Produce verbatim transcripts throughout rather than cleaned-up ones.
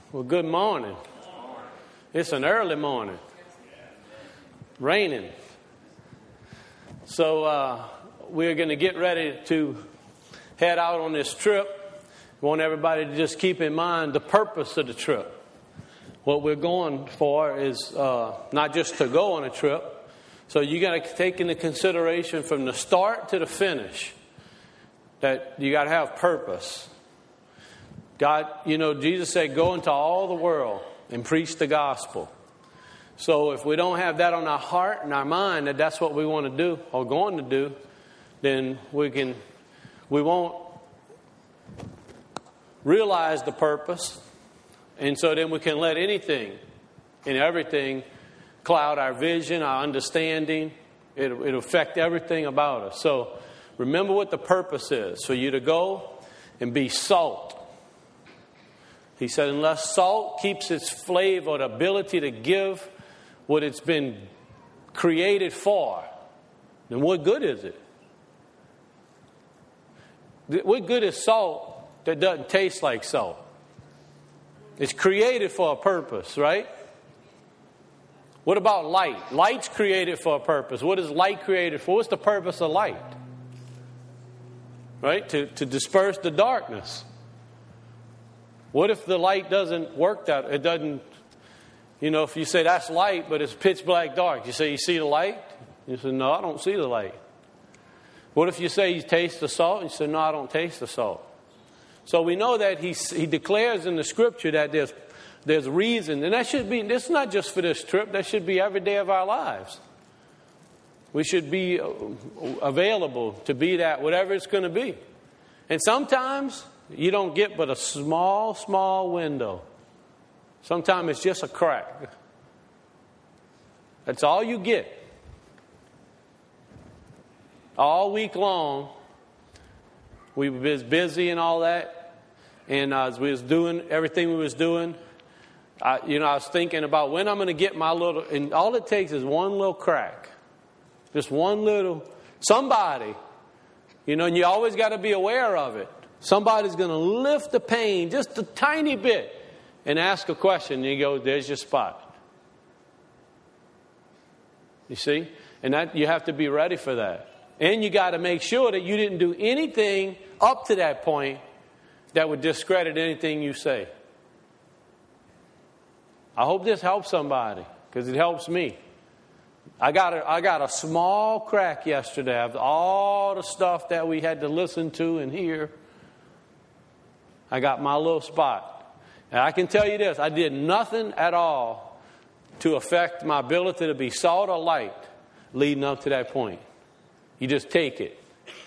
Well, good morning. It's an early morning. Raining. So uh, we're going to get ready to head out on this trip. I want everybody to just keep in mind the purpose of the trip. What we're going for is uh, not just to go on a trip. So you got to take into consideration from the start to the finish that you got to have purpose. God, you know, Jesus said, go into all the world and preach the gospel. So if we don't have that on our heart and our mind, that that's what we want to do or going to do, then we can, we won't realize the purpose. And so then we can let anything and everything cloud our vision, our understanding. It'll, it'll affect everything about us. So remember what the purpose is. For you to go and be salt. He said, unless salt keeps its flavor, the ability to give what it's been created for, then what good is it? What good is salt that doesn't taste like salt? It's created for a purpose, right? What about light? Light's created for a purpose. What is light created for? What's the purpose of light? Right? To, to disperse the darkness. What if the light doesn't work that? It doesn't, you know, if you say that's light, but it's pitch black dark. You say, you see the light? You say, no, I don't see the light. What if you say you taste the salt? You say, no, I don't taste the salt. So we know that he, he declares in the scripture that there's, there's reason. And that should be, this is not just for this trip. That should be every day of our lives. We should be available to be that, whatever it's going to be. And sometimes you don't get but a small, small window. Sometimes it's just a crack. That's all you get. All week long, we were busy and all that. And uh, as we was doing everything we was doing, I, you know, I was thinking about when I'm going to get my little, and all it takes is one little crack. Just one little, somebody, you know, and you always got to be aware of it. Somebody's going to lift the pain just a tiny bit and ask a question. And you go, there's your spot. You see? And that you have to be ready for that. And you got to make sure that you didn't do anything up to that point that would discredit anything you say. I hope this helps somebody because it helps me. I got a, I got a small crack yesterday of all the stuff that we had to listen to and hear. I got my little spot. And I can tell you this, I did nothing at all to affect my ability to be salt or light leading up to that point. You just take it.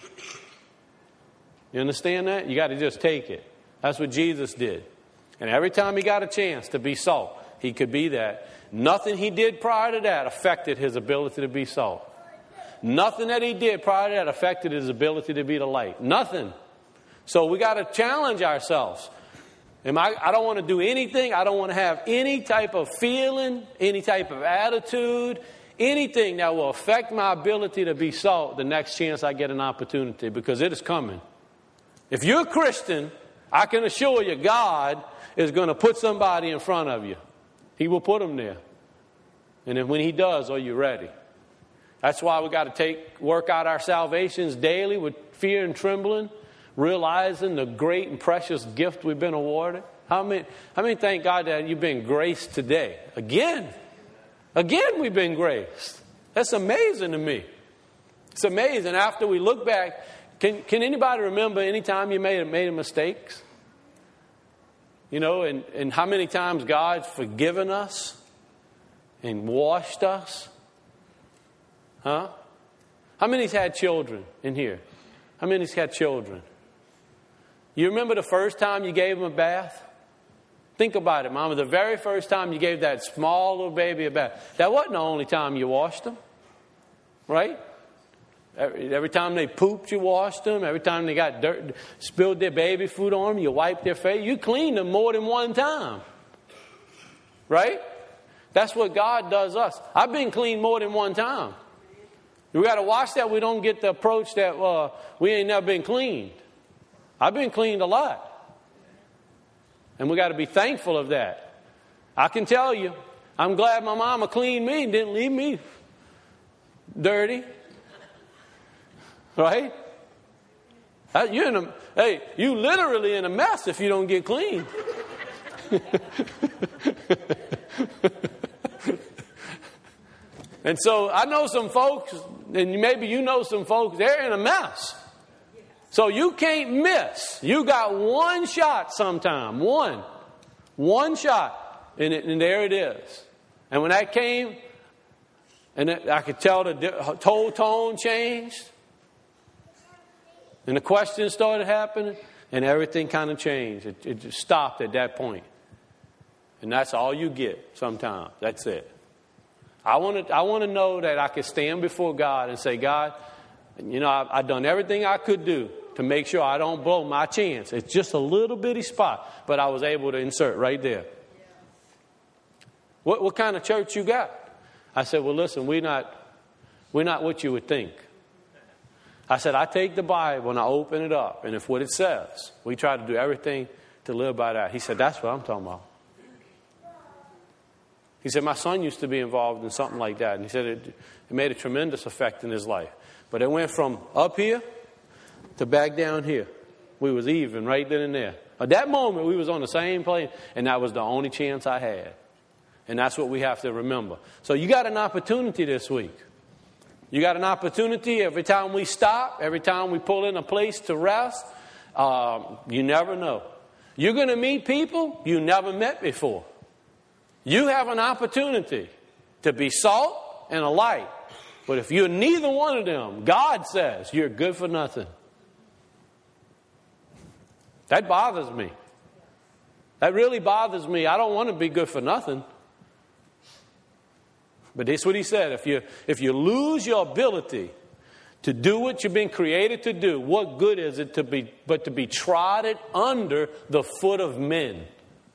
You understand that? You got to just take it. That's what Jesus did. And every time he got a chance to be salt, he could be that. Nothing he did prior to that affected his ability to be salt. Nothing that he did prior to that affected his ability to be the light. Nothing. So we got to challenge ourselves. Am I, I don't want to do anything. I don't want to have any type of feeling, any type of attitude, anything that will affect my ability to be salt the next chance I get an opportunity, because it is coming. If you're a Christian, I can assure you God is going to put somebody in front of you. He will put them there. And then when he does, are you ready? That's why we got to take work out our salvations daily with fear and trembling, realizing the great and precious gift we've been awarded. How many, how many thank God that you've been graced today? Again. Again, we've been graced. That's amazing to me. It's amazing. After we look back, can, can anybody remember any time you made, made mistakes? You know, and, and how many times God's forgiven us and washed us? Huh? How many's had children in here? How many's had children? You remember the first time you gave them a bath? Think about it, Mama. The very first time you gave that small little baby a bath, that wasn't the only time you washed them, right? Every, every time they pooped, you washed them. Every time they got dirt, spilled their baby food on them, you wiped their face. You cleaned them more than one time, right? That's what God does us. I've been cleaned more than one time. We got to watch that we don't get the approach that uh, we ain't never been cleaned. I've been cleaned a lot. And we got to be thankful of that. I can tell you, I'm glad my mama cleaned me and didn't leave me dirty. Right? You're in a, hey, you literally in a mess if you don't get clean. And so I know some folks, and maybe you know some folks, they're in a mess. So you can't miss. You got one shot sometime. One. One shot. And, it, and there it is. And when that came, and it, I could tell the whole tone changed. And the questions started happening. And everything kind of changed. It, it just stopped at that point. And that's all you get sometimes. That's it. I want to I want to know that I can stand before God and say, God, you know, I've, I've done everything I could do to make sure I don't blow my chance. It's just a little bitty spot, but I was able to insert right there. Yeah. What what kind of church you got? I said, well, listen, we're not we're not what you would think. I said, I take the Bible and I open it up, and if what it says, we try to do everything to live by that. He said, that's what I'm talking about. He said, my son used to be involved in something like that. And he said it, it made a tremendous effect in his life. But it went from up here to back down here. We was even right then and there. At that moment, we was on the same plane. And that was the only chance I had. And that's what we have to remember. So you got an opportunity this week. You got an opportunity every time we stop, every time we pull in a place to rest. Um, you never know. You're going to meet people you never met before. You have an opportunity to be salt and a light. But if you're neither one of them, God says you're good for nothing. That bothers me. That really bothers me. I don't want to be good for nothing. But that's what he said. If you, if you lose your ability to do what you've been created to do, what good is it to be, but to be trodden under the foot of men?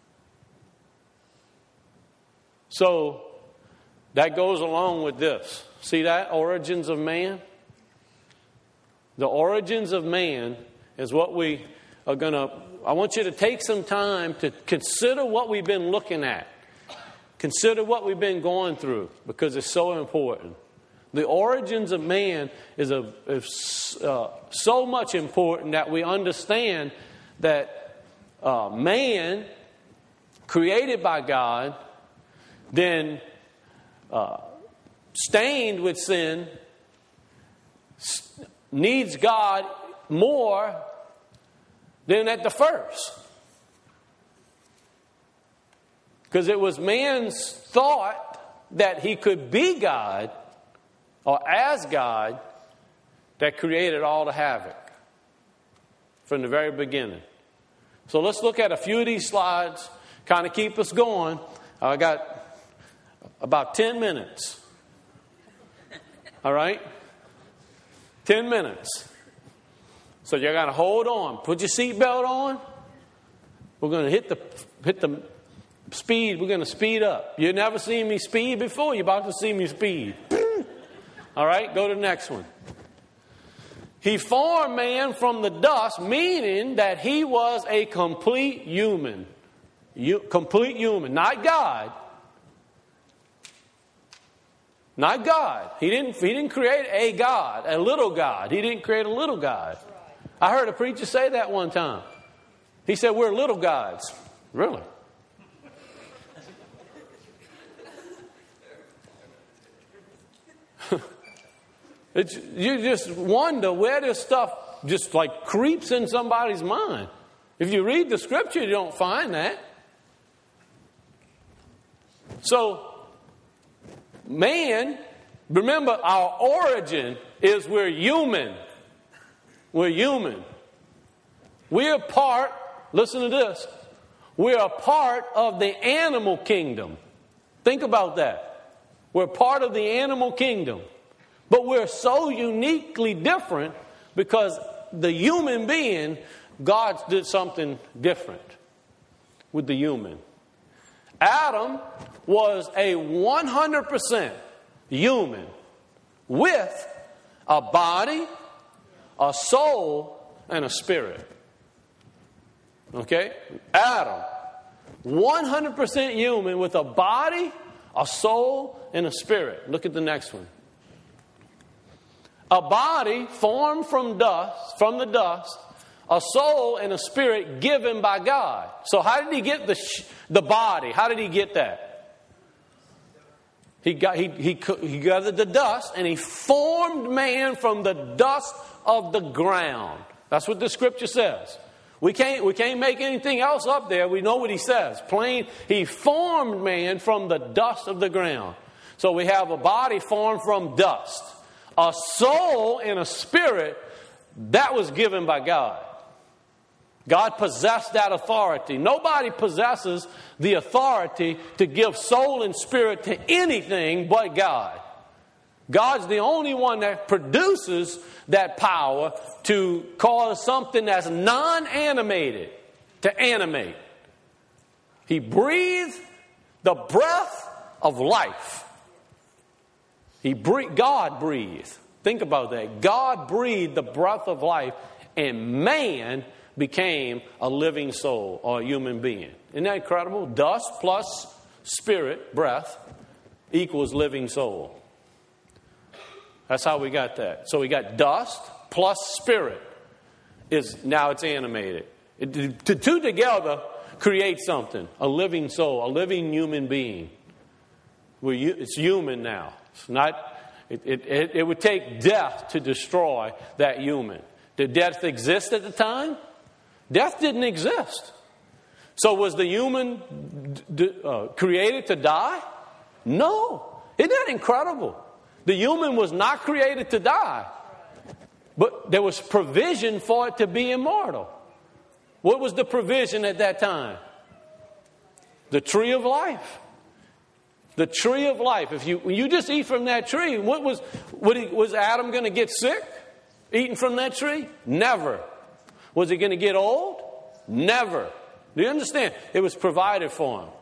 So that goes along with this. See that? Origins of man. The origins of man is what we are going to... I want you to take some time to consider what we've been looking at. Consider what we've been going through, because it's so important. The origins of man is, a, is uh, so much important that we understand that uh, man, created by God, then uh, stained with sin, needs God more than at the first. Because it was man's thought that he could be God, or as God, that created all the havoc from the very beginning. So let's look at a few of these slides, kind of keep us going. I got about ten minutes. All right? ten minutes. So you're going to hold on. Put your seatbelt on. We're going to hit the hit the speed. We're going to speed up. You've never seen me speed before. You're about to see me speed. All right? Go to the next one. He formed man from the dust, meaning that he was a complete human. You, complete human. Not God. Not God. He didn't, he didn't create a God, a little God. He didn't create a little God. I heard a preacher say that one time. He said, we're little gods. Really? It's, you just wonder where this stuff just like creeps in somebody's mind. If you read the scripture, you don't find that. So, man, remember our origin is we're human. We're human. We're part, listen to this, we're a part of the animal kingdom. Think about that. We're part of the animal kingdom. But we're so uniquely different because the human being, God did something different with the human. Adam was a one hundred percent human with a body, a soul, and a spirit. Okay? Adam, one hundred percent human with a body, a soul, and a spirit. Look at the next one. A body formed from dust, from the dust, a soul and a spirit given by God. So how did he get the sh- the body? How did he get that? He got he he he gathered the dust and he formed man from the dust of the ground. That's what the scripture says. We can't we can't make anything else up there. We know what he says. Plain, he formed man from the dust of the ground. So we have a body formed from dust. A soul and a spirit, that was given by God. God possessed that authority. Nobody possesses the authority to give soul and spirit to anything but God. God's the only one that produces that power to cause something that's non-animated to animate. He breathed the breath of life. He breathed, God breathed. Think about that. God breathed the breath of life, and man became a living soul or a human being. Isn't that incredible? Dust plus spirit, breath, equals living soul. That's how we got that. So we got dust plus spirit. Is now it's animated. It, the two together create something. A living soul, a living human being. We're, it's human now. It's not. It, it, it, it would take death to destroy that human. Did death exist at the time? Death didn't exist. So was the human d- uh, created to die? No. Isn't that incredible? The human was not created to die. But there was provision for it to be immortal. What was the provision at that time? The tree of life. The tree of life. If you when you just eat from that tree, what was what he, was Adam going to get sick eating from that tree? Never. Was he going to get old? Never. Do you understand? It was provided for him.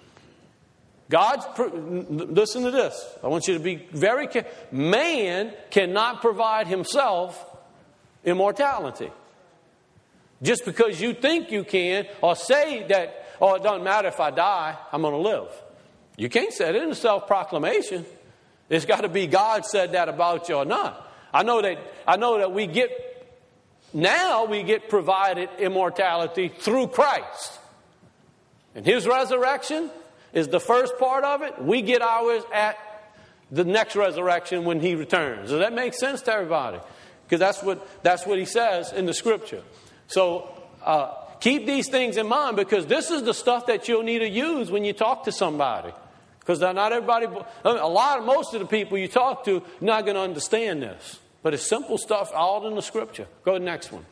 God's, listen to this. I want you to be very careful. Man cannot provide himself immortality. Just because you think you can, or say that, oh, it doesn't matter if I die, I'm going to live. You can't say it. It isn't a self-proclamation. It's got to be God said that about you or not. I know that, I know that we get, now we get provided immortality through Christ. And his resurrection is the first part of it. We get ours at the next resurrection when he returns. Does that make sense to everybody? Because that's what that's what he says in the scripture. So uh, keep these things in mind, because this is the stuff that you'll need to use when you talk to somebody. Because not everybody, a lot of most of the people you talk to, not going to understand this. But it's simple stuff all in the scripture. Go to the next one.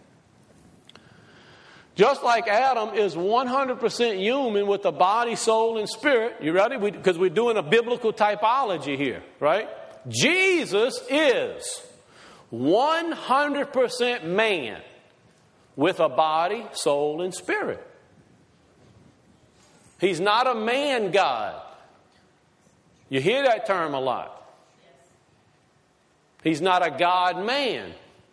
Just like Adam is one hundred percent human with a body, soul, and spirit. You ready? Because we, we're doing a biblical typology here, right? Jesus is one hundred percent man with a body, soul, and spirit. He's not a man God. You hear that term a lot. He's not a God man.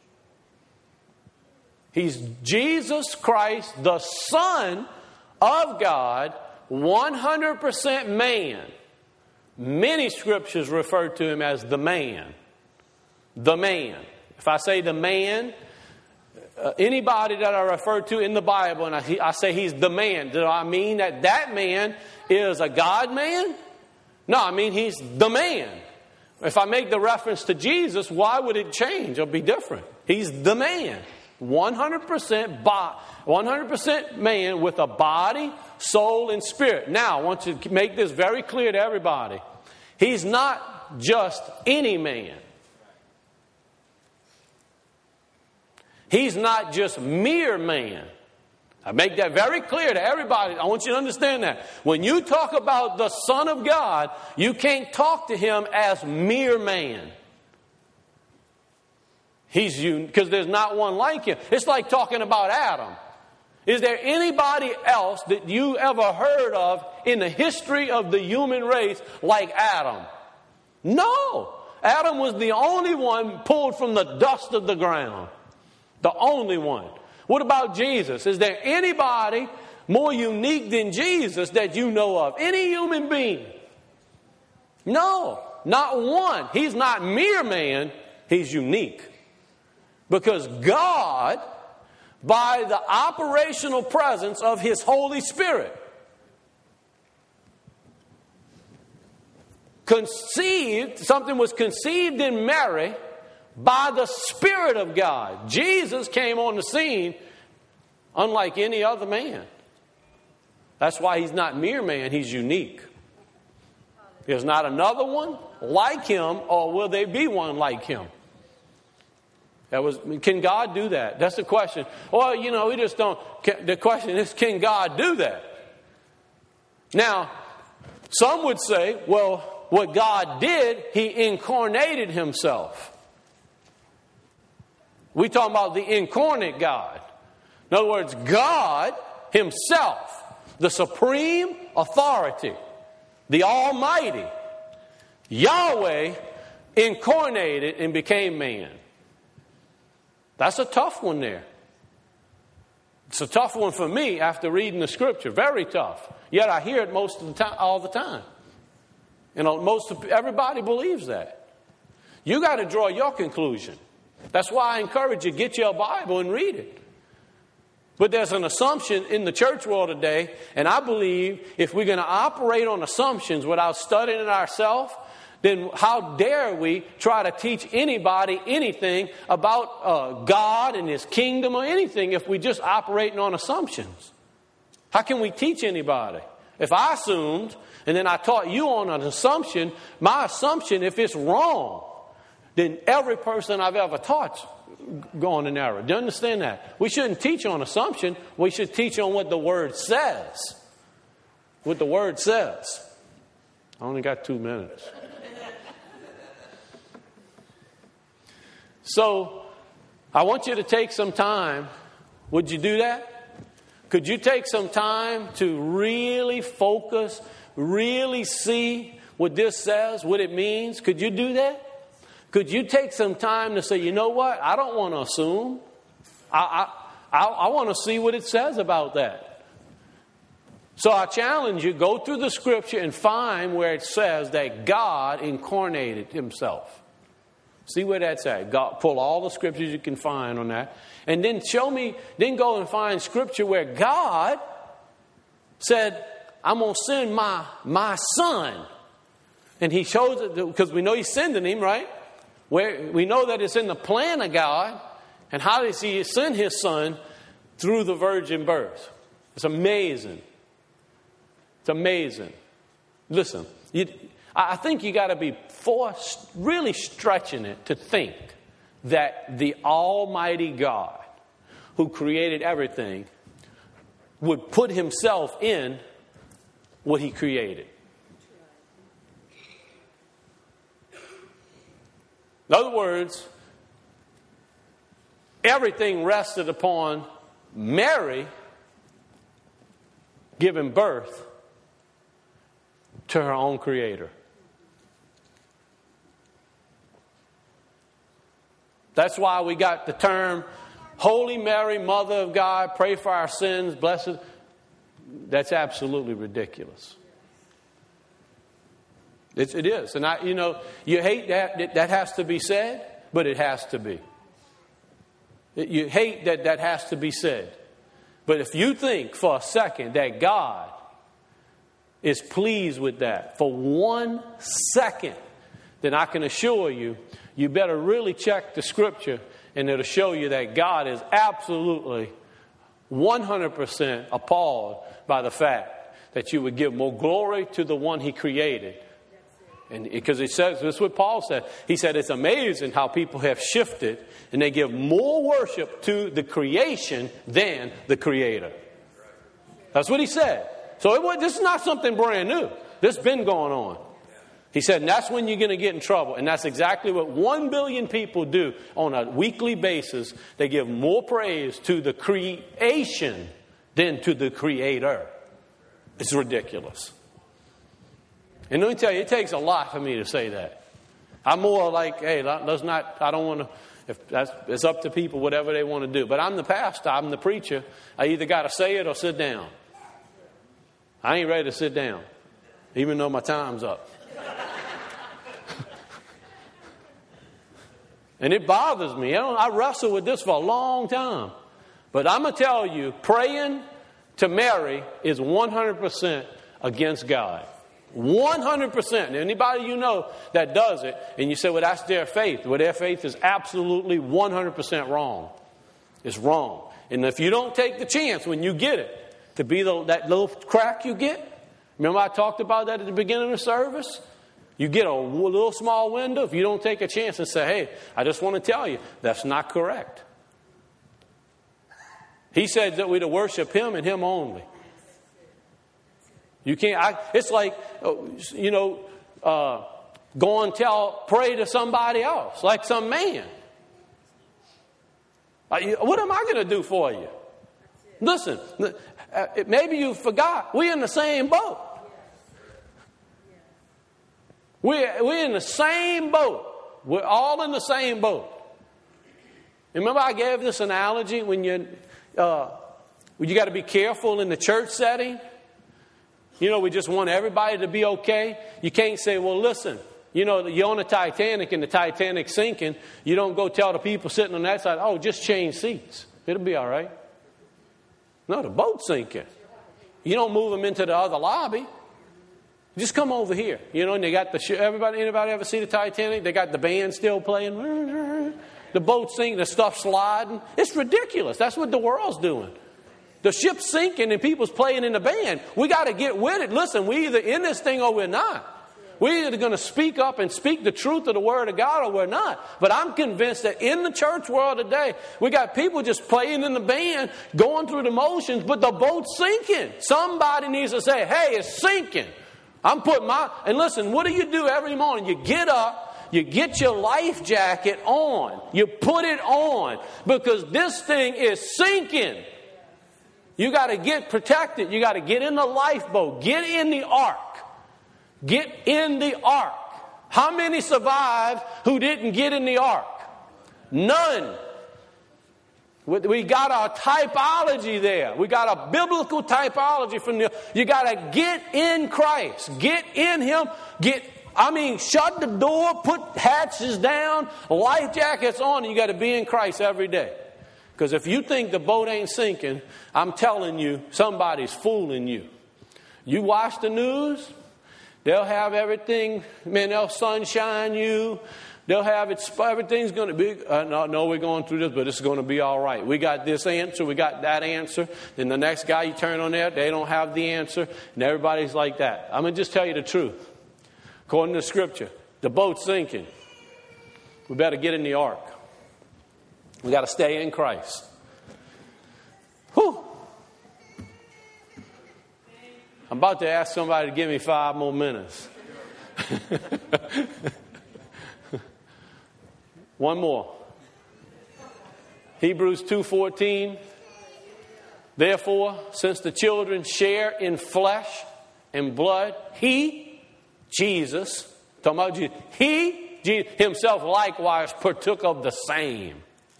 He's Jesus Christ, the Son of God, one hundred percent man. Many scriptures refer to him as the man. The man. If I say the man, uh, anybody that I refer to in the Bible, and I, I say he's the man, do I mean that that man is a God man? No, I mean he's the man. If I make the reference to Jesus, why would it change or be different? He's the man. one hundred percent bo- one hundred percent man with a body, soul, and spirit. Now, I want to make this very clear to everybody. He's not just any man. He's not just mere man. I make that very clear to everybody. I want you to understand that. When you talk about the Son of God, you can't talk to him as mere man. He's you because there's not one like him. It's like talking about Adam. Is there anybody else that you ever heard of in the history of the human race like Adam? No. Adam was the only one pulled from the dust of the ground. The only one. What about Jesus? Is there anybody more unique than Jesus that you know of? Any human being? No, not one. He's not mere man. He's unique. Because God, by the operational presence of His Holy Spirit, conceived, something was conceived in Mary by the Spirit of God. Jesus came on the scene unlike any other man. That's why He's not mere man, He's unique. There's not another one like Him, or will there be one like Him? That was, can God do that? That's the question. Well, you know, we just don't. The question is, can God do that? Now, some would say, well, what God did, He incarnated Himself. We talking about the incarnate God. In other words, God Himself, the supreme authority, the Almighty, Yahweh, incarnated and became man. That's a tough one there. It's a tough one for me after reading the Scripture. Very tough. Yet I hear it most of the time, all the time. You know, most of, everybody believes that. You got to draw your conclusion. That's why I encourage you, get your Bible and read it. But there's an assumption in the church world today, and I believe if we're going to operate on assumptions without studying it ourselves, then how dare we try to teach anybody anything about uh, God and His kingdom or anything if we just operating on assumptions? How can we teach anybody? If I assumed and then I taught you on an assumption, my assumption, if it's wrong, then every person I've ever taught's gone in error. Do you understand that? We shouldn't teach on assumption. We should teach on what the Word says. What the Word says. I only got two minutes. So, I want you to take some time. Would you do that? Could you take some time to really focus, really see what this says, what it means? Could you do that? Could you take some time to say, you know what? I don't want to assume. I, I, I, I want to see what it says about that. So I challenge you, go through the Scripture and find where it says that God incarnated Himself. See where that's at. God, pull all the scriptures you can find on that. And then show me, then go and find scripture where God said, I'm going to send my, my son. And He shows it, because we know He's sending Him, right? Where we know that it's in the plan of God. And how does He send His Son? Through the virgin birth. It's amazing. It's amazing. Listen, you, I think you got to be forced, really stretching it to think that the Almighty God who created everything would put Himself in what He created. In other words, everything rested upon Mary giving birth to her own Creator. That's why we got the term Holy Mary, Mother of God, pray for our sins, blessed. That's absolutely ridiculous. It's, it is. And I, you know, you hate that, that has to be said, but it has to be. You hate that that has to be said. But if you think for a second that God is pleased with that for one second, then I can assure you, you better really check the Scripture, and it'll show you that God is absolutely one hundred percent appalled by the fact that you would give more glory to the one He created. And because it says, this is what Paul said. He said it's amazing how people have shifted and they give more worship to the creation than the Creator. That's what he said. So it was, this is not something brand new. This has been going on. He said, and that's when you're going to get in trouble. And that's exactly what one billion people do on a weekly basis. They give more praise to the creation than to the Creator. It's ridiculous. And let me tell you, it takes a lot for me to say that. I'm more like, hey, let's not, I don't want to, if that's, it's up to people, whatever they want to do. But I'm the pastor, I'm the preacher. I either got to say it or sit down. I ain't ready to sit down, even though my time's up. And it bothers me. I, don't, I wrestle with this for a long time. But I'm going to tell you, praying to Mary is one hundred percent against God. one hundred percent. Anybody you know that does it, and you say, well, that's their faith. Well, their faith is absolutely one hundred percent wrong. It's wrong. And if you don't take the chance when you get it, to be the, that little crack you get, remember I talked about that at the beginning of the service? You get a little small window. If you don't take a chance and say, hey, I just want to tell you, that's not correct. He said that we're to worship Him and Him only. You can't, I, it's like, you know, uh, go and tell, pray to somebody else, like some man. What am I going to do for you? Listen, maybe you forgot, we're in the same boat. We're, we're in the same boat. We're all in the same boat. Remember I gave this analogy when you, uh, when you got to be careful in the church setting? You know, we just want everybody to be okay. You can't say, well, listen, you know, you're on the Titanic and the Titanic's sinking. You don't go tell the people sitting on that side, oh, just change seats. It'll be all right. No, the boat's sinking. You don't move them into the other lobby. Just come over here. You know, and they got the, everybody, anybody ever see the Titanic? They got the band still playing. The boat's sinking, the stuff's sliding. It's ridiculous. That's what the world's doing. The ship's sinking and people's playing in the band. We got to get with it. Listen, we're either in this thing or we're not. We're either going to speak up and speak the truth of the Word of God or we're not. But I'm convinced that in the church world today, we got people just playing in the band, going through the motions, but the boat's sinking. Somebody needs to say, hey, it's sinking. I'm putting my... And listen, what do you do every morning? You get up, you get your life jacket on. You put it on because this thing is sinking. You got to get protected. You got to get in the lifeboat. Get in the ark. Get in the ark. How many survived who didn't get in the ark? None. We got our typology there. We got a biblical typology from the... You got to get in Christ. Get in Him. Get... I mean, shut the door, put hatches down, life jackets on, and you got to be in Christ every day. Because if you think the boat ain't sinking, I'm telling you, somebody's fooling you. You watch the news, they'll have everything, man, they'll sunshine you. They'll have it, everything's going to be, uh, no, no, we're going through this, but it's going to be all right. We got this answer, we got that answer. Then the next guy you turn on there, they don't have the answer. And everybody's like that. I'm going to just tell you the truth. According to Scripture, the boat's sinking. We better get in the ark. We got to stay in Christ. Whew. I'm about to ask somebody to give me five more minutes. One more. Hebrews two fourteen. Therefore, since the children share in flesh and blood, He, Jesus, talking about Jesus, He, Jesus, Himself likewise partook of the same.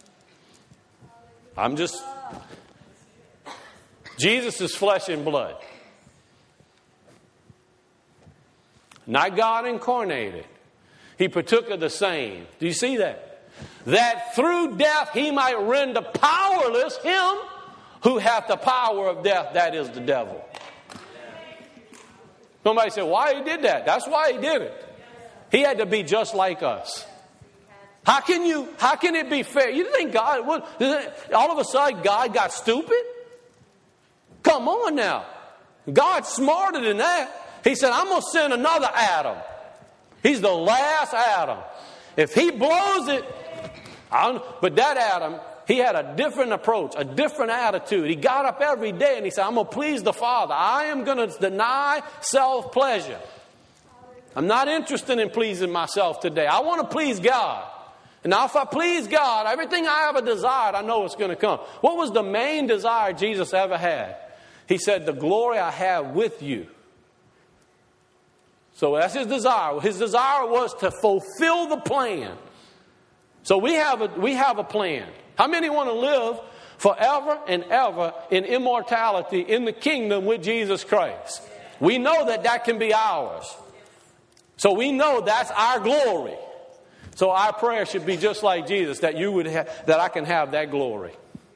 I'm just... Jesus is flesh and blood. Not God incarnated. He partook of the same. Do you see that? That through death He might render powerless him who hath the power of death, that is the devil. Somebody said, why He did that? That's why He did it. He had to be just like us. How can you, how can it be fair? You think God, what, all of a sudden God got stupid? Come on now. God's smarter than that. He said, I'm going to send another Adam. He's the last Adam. If he blows it, I don't, but that Adam, he had a different approach, a different attitude. He got up every day and he said, I'm going to please the Father. I am going to deny self-pleasure. I'm not interested in pleasing myself today. I want to please God. And now if I please God, everything I ever desired, I know it's going to come. What was the main desire Jesus ever had? He said, the glory I have with you. So that's His desire. His desire was to fulfill the plan. So we have a, we have a plan. How many want to live forever and ever in immortality in the kingdom with Jesus Christ? We know that that can be ours. So we know that's our glory. So our prayer should be just like Jesus, that you would ha- that I can have that glory.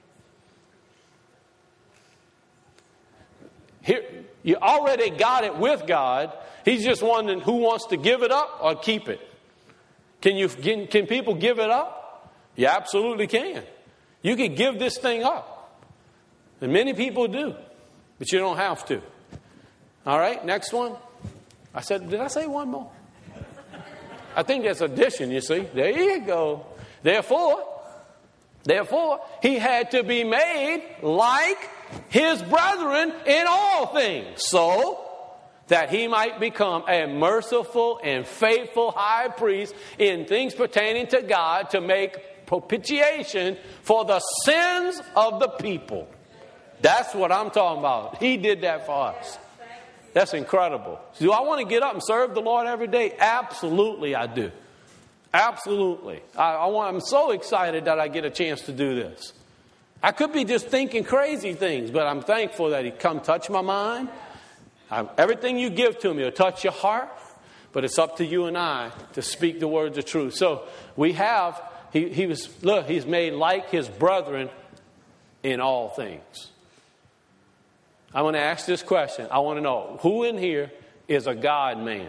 Here, you already got it with God. He's just wondering who wants to give it up or keep it. Can you can, can people give it up? You absolutely can. You can give this thing up. And many people do. But you don't have to. All right, next one. I said, did I say one more? I think that's addition, you see. There you go. Therefore, therefore, he had to be made like his brethren in all things, so that he might become a merciful and faithful high priest in things pertaining to God, to make propitiation for the sins of the people. That's what I'm talking about. He did that for us. That's incredible. Do I want to get up and serve the Lord every day? Absolutely, I do. Absolutely. I, I want, I'm so excited that I get a chance to do this. I could be just thinking crazy things, but I'm thankful that He come touch my mind. I, everything you give to me will touch your heart, but it's up to you and I to speak the words of truth. So we have, he, he was, look, He's made like His brethren in all things. I want to ask this question. I want to know, who in here is a God man?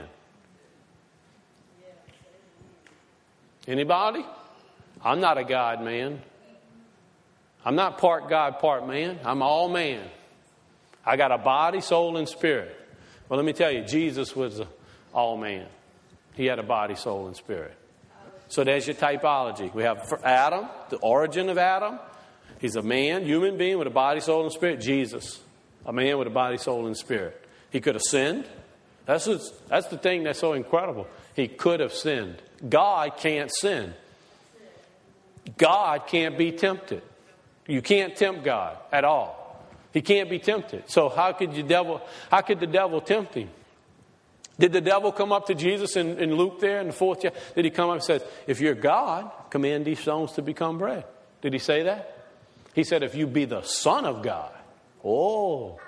Anybody? I'm not a God man. I'm not part God, part man. I'm all man. I got a body, soul, and spirit. Well, let me tell you, Jesus was a all man. He had a body, soul, and spirit. So there's your typology. We have Adam, the origin of Adam. He's a man, human being with a body, soul, and spirit. Jesus, a man with a body, soul, and spirit. He could have sinned. That's, what's, that's the thing that's so incredible. He could have sinned. God can't sin. God can't be tempted. You can't tempt God at all. He can't be tempted. So how could you devil? How could the devil tempt him? Did the devil come up to Jesus in, in Luke there in the fourth chapter? Did he come up and say, if you're God, command these stones to become bread? Did he say that? He said, if you be the Son of God. Oh.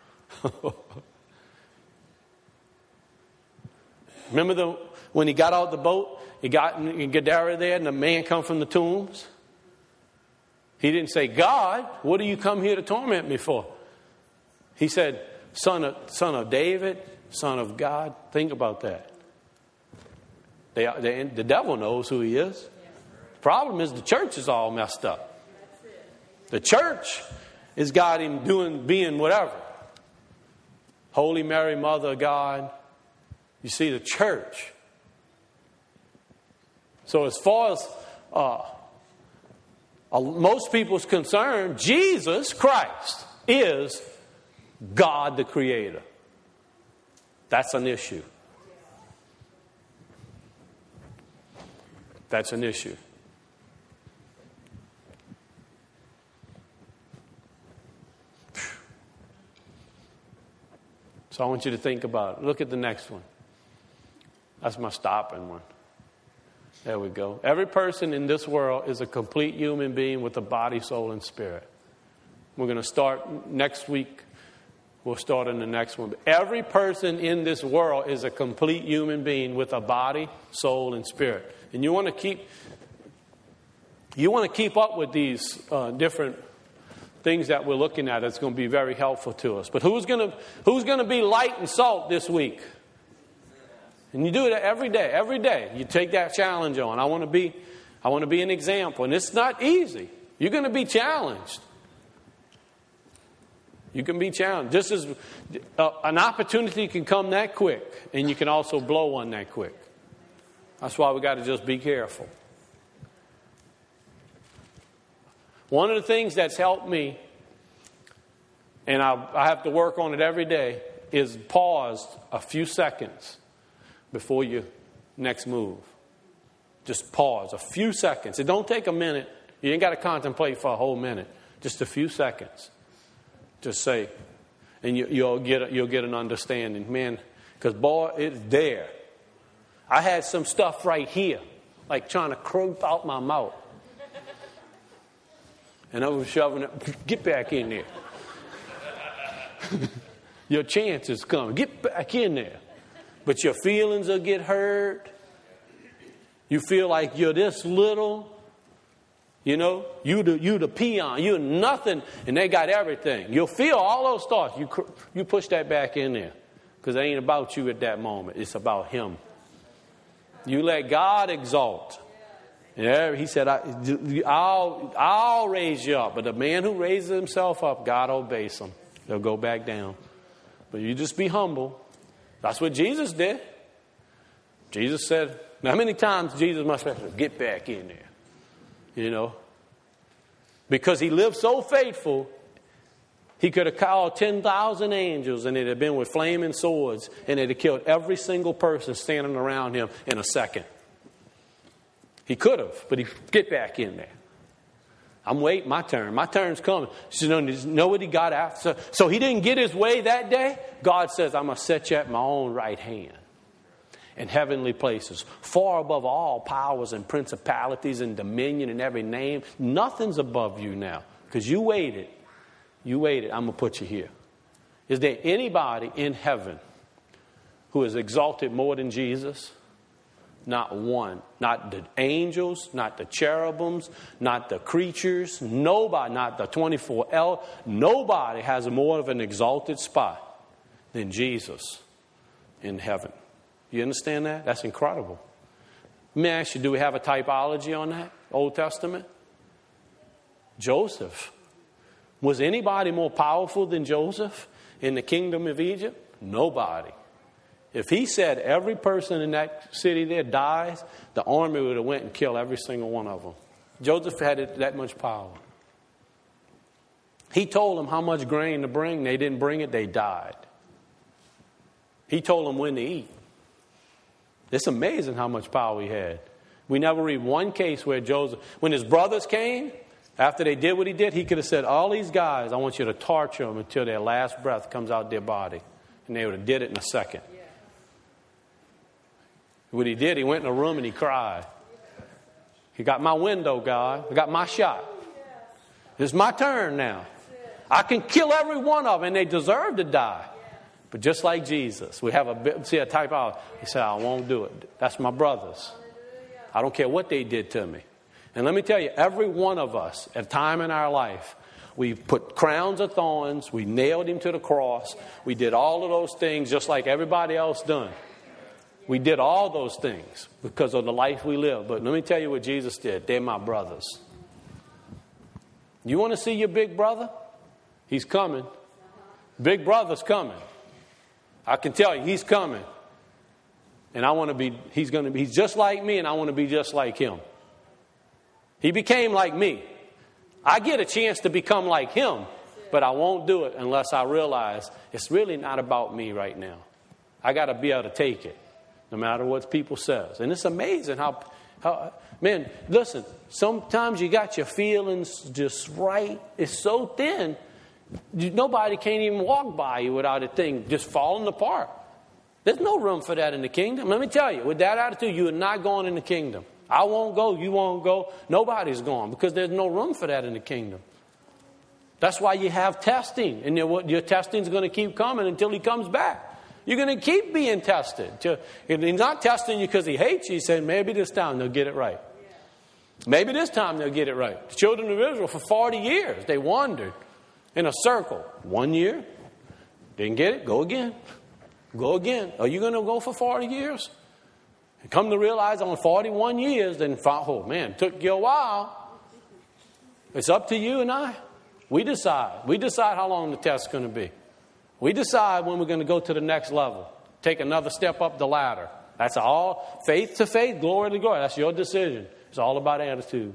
Remember the when he got out the boat, he got in Gadara there, and the man come from the tombs. He didn't say, God, what do you come here to torment me for? He said, son of, son of David, son of God. Think about that. They, they, the devil knows who he is. The problem is the church is all messed up. The church has got him doing, being whatever. Holy Mary, Mother of God. You see, the church. So as far as uh, uh, most people's concerned, Jesus Christ is God the Creator. That's an issue. That's an issue. So I want you to think about it. Look at the next one. That's my stopping one. There we go. Every person in this world is a complete human being with a body, soul, and spirit. We're going to start next week. We'll start in the next one. But every person in this world is a complete human being with a body, soul, and spirit. And you want to keep, you want to keep up with these uh, different things that we're looking at. That's going to be very helpful to us. But who's going to who's going to be light and salt this week? And you do it every day. Every day you take that challenge on. I want to be, I want to be an example, and it's not easy. You're going to be challenged. You can be challenged. Just as uh, an opportunity can come that quick, and you can also blow one that quick. That's why we got to just be careful. One of the things that's helped me, and I, I have to work on it every day, is pause a few seconds before your next move. Just pause a few seconds. It don't take a minute. You ain't got to contemplate for a whole minute. Just a few seconds. Just say, and you, you'll get you'll get an understanding, man. Because boy, it's there. I had some stuff right here, like trying to creep out my mouth. And I was shoving it, get back in there. Your chance is coming. Get back in there. But your feelings will get hurt. You feel like you're this little. You know, you the, you the peon. You're nothing, and they got everything. You'll feel all those thoughts. You, you push that back in there. Because it ain't about you at that moment. It's about him. You let God exalt. Yeah, he said, I, I'll, I'll raise you up. But the man who raises himself up, God obeys him. They'll go back down. But you just be humble. That's what Jesus did. Jesus said, now how many times Jesus must have get back in there? You know? Because he lived so faithful, he could have called ten thousand angels and they'd have been with flaming swords and they'd have killed every single person standing around him in a second. He could have, but he get back in there. I'm waiting my turn. My turn's coming. So, you know, know what he got after? So, so he didn't get his way that day. God says, I'm going to set you at my own right hand in heavenly places, far above all powers and principalities and dominion and every name. Nothing's above you now because you waited. You waited. I'm going to put you here. Is there anybody in heaven who is exalted more than Jesus? Not one. Not the angels, not the cherubims, not the creatures. Nobody, not the twenty-four elders. Nobody has more of an exalted spot than Jesus in heaven. You understand that? That's incredible. Let me ask you, do we have a typology on that? Old Testament? Joseph. Was anybody more powerful than Joseph in the kingdom of Egypt? Nobody. If he said every person in that city there dies, the army would have went and killed every single one of them. Joseph had that much power. He told them how much grain to bring. They didn't bring it. They died. He told them when to eat. It's amazing how much power he had. We never read one case where Joseph, when his brothers came, after they did what he did, he could have said, all these guys, I want you to torture them until their last breath comes out their body. And they would have did it in a second. What he did, he went in a room and he cried. He got my window, God. I got my shot. It's my turn now. I can kill every one of them, and they deserve to die. But just like Jesus, we have a see a type of. He said, "I won't do it. That's my brothers. I don't care what they did to me." And let me tell you, every one of us, at a time in our life, we put crowns of thorns. We nailed him to the cross. We did all of those things just like everybody else done. We did all those things because of the life we live. But let me tell you what Jesus did. They're my brothers. You want to see your big brother? He's coming. Big brother's coming. I can tell you, he's coming. And I want to be, he's going to be, he's just like me, and I want to be just like him. He became like me. I get a chance to become like him, but I won't do it unless I realize it's really not about me right now. I got to be able to take it. No matter what people says. And it's amazing how, how, man, listen, sometimes you got your feelings just right. It's so thin, you, nobody can't even walk by you without a thing just falling apart. There's no room for that in the kingdom. Let me tell you, with that attitude, you are not going in the kingdom. I won't go, you won't go, nobody's going because there's no room for that in the kingdom. That's why you have testing, and your, your testing is going to keep coming until he comes back. You're going to keep being tested. He's not testing you because he hates you. He's saying, maybe this time they'll get it right. Maybe this time they'll get it right. The children of Israel, for forty years, they wandered in a circle. One year, didn't get it, go again. Go again. Are you going to go for forty years? And come to realize on forty-one years, then, oh man, it took you a while. It's up to you and I. We decide. We decide how long the test's going to be. We decide when we're going to go to the next level. Take another step up the ladder. That's all. Faith to faith, glory to glory. That's your decision. It's all about attitude.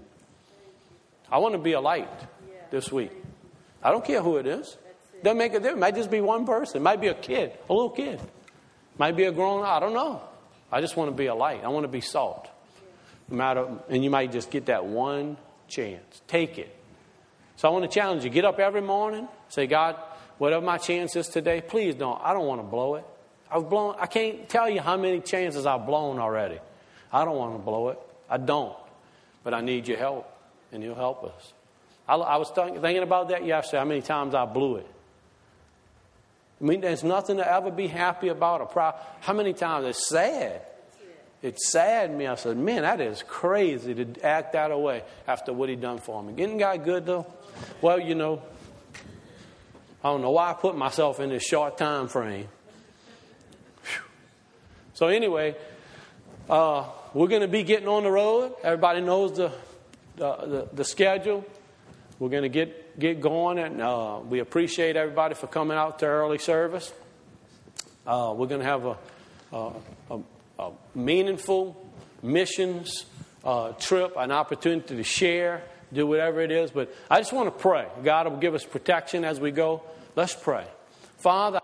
I want to be a light this week. I don't care who it is. Doesn't make a difference. It might just be one person. It might be a kid, a little kid. It might be a grown, I don't know. I just want to be a light. I want to be salt. No matter, and you might just get that one chance. Take it. So I want to challenge you. Get up every morning. Say, God, whatever my chance is today, please don't. I don't want to blow it. I've blown. I can't tell you how many chances I've blown already. I don't want to blow it. I don't. But I need your help, and you'll help us. I, I was th- thinking about that yesterday, how many times I blew it. I mean, there's nothing to ever be happy about or proud. How many times it's sad? It saddened me. I said, man, that is crazy to act that way after what he done for me. Isn't God good, though? Well, you know, I don't know why I put myself in this short time frame. Whew. So anyway, uh, we're going to be getting on the road. Everybody knows the the, the, the schedule. We're going to get, get going, and uh, we appreciate everybody for coming out to early service. Uh, we're going to have a... a, a A meaningful missions uh, trip, an opportunity to share, do whatever it is. But I just want to pray. God will give us protection as we go. Let's pray. Father,